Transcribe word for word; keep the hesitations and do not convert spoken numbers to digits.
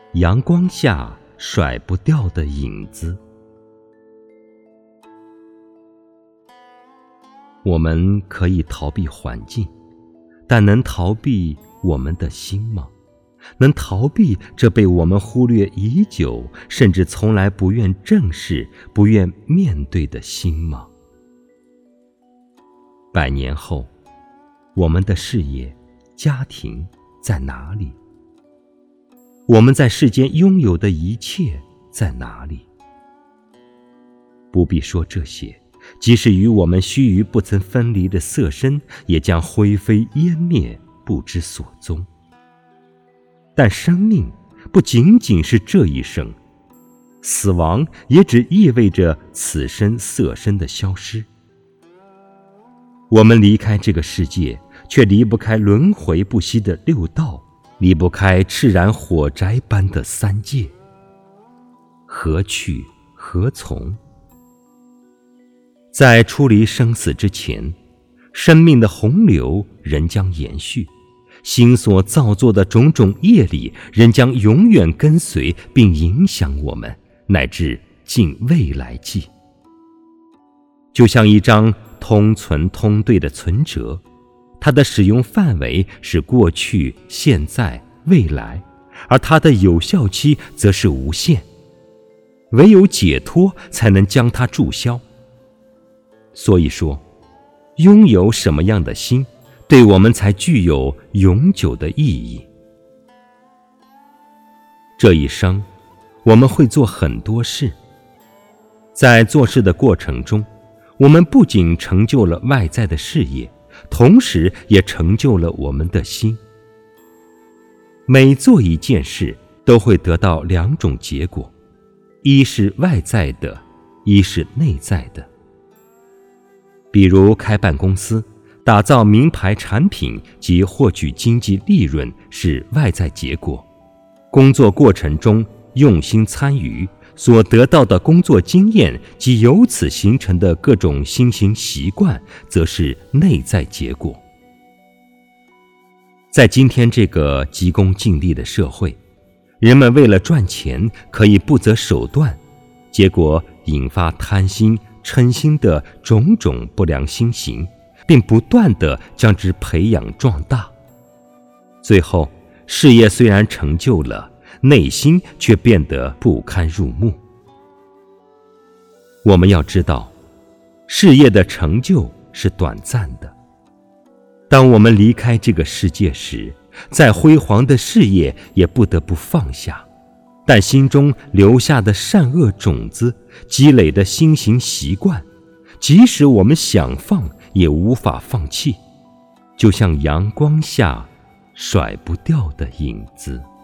阳光下甩不掉的影子。我们可以逃避环境，但能逃避我们的心吗？能逃避这被我们忽略已久，甚至从来不愿正视、不愿面对的心吗？百年后，我们的事业、家庭在哪里？我们在世间拥有的一切在哪里？不必说这些，即使与我们须臾不曾分离的色身，也将灰飞烟灭，不知所踪。但生命不仅仅是这一生，死亡也只意味着此身色身的消失。我们离开这个世界，却离不开轮回不息的六道，离不开炽然火宅般的三界。何去何从？在出离生死之前，生命的洪流仍将延续，心所造作的种种业力仍将永远跟随并影响我们，乃至尽未来际。就像一张通存通对的存折，它的使用范围是过去、现在、未来，而它的有效期则是无限。唯有解脱才能将它注销。所以说，拥有什么样的心，对我们才具有永久的意义。这一生，我们会做很多事。在做事的过程中，我们不仅成就了外在的事业，同时也成就了我们的心。每做一件事，都会得到两种结果，一是外在的，一是内在的。比如开办公司，打造名牌产品及获取经济利润是外在结果，工作过程中用心参与，所得到的工作经验及由此形成的各种新型习惯，则是内在结果。在今天这个急功近利的社会，人们为了赚钱可以不择手段，结果引发贪心、嗔心的种种不良心行，并不断地将之培养壮大。最后，事业虽然成就了，内心却变得不堪入目。我们要知道，事业的成就是短暂的。当我们离开这个世界时，再辉煌的事业也不得不放下，但心中留下的善恶种子，积累的新型习惯，即使我们想放，也无法放弃，就像阳光下甩不掉的影子。